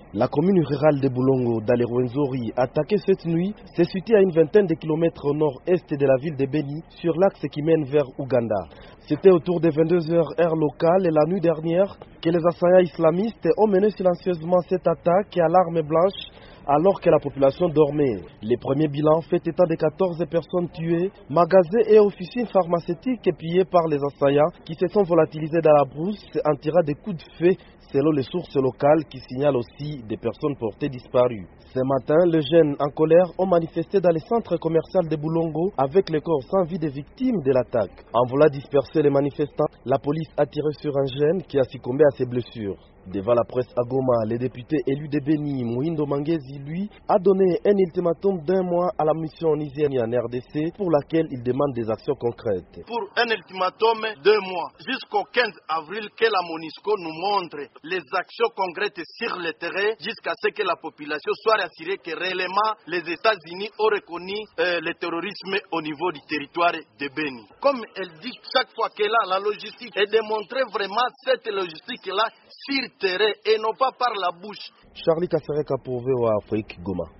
La commune rurale de Boulongo, dans les Rwenzori, attaquée cette nuit, s'est située à une vingtaine de kilomètres au nord-est de la ville de Beni, sur l'axe qui mène vers Ouganda. C'était autour de 22 heures heure locale et la nuit dernière que les assaillants islamistes ont mené silencieusement cette attaque à l'arme blanche alors que la population dormait. Les premiers bilans fait état de 14 personnes tuées, magasins et officines pharmaceutiques pillés par les assaillants qui se sont volatilisés dans la brousse en tirant des coups de feu selon les sources locales qui signalent aussi des personnes portées disparues. Ce matin, les jeunes en colère ont manifesté dans le centre commercial de Boulongo avec les corps sans vie des victimes de l'attaque. En voulant disperser les manifestants, la police a tiré sur un jeune qui a succombé à ses blessures. Devant la presse à Goma, le député élu de Beni, Mohindo Mangezi, lui, a donné un ultimatum d'1 mois à la mission nigérienne en RDC pour laquelle il demande des actions concrètes. Pour un ultimatum de 2 mois, jusqu'au 15 avril, que la MONUSCO nous montre les actions concrètes sur le terrain jusqu'à ce que la population soit rassurée que réellement les États-Unis ont reconnu le terrorisme au niveau du territoire de Beni. Comme elle dit chaque fois qu'elle a la logistique, et de montrer vraiment cette logistique-là sur terrain et non pas par la bouche. Charlie Kassereka pour VOA Afrique, Goma.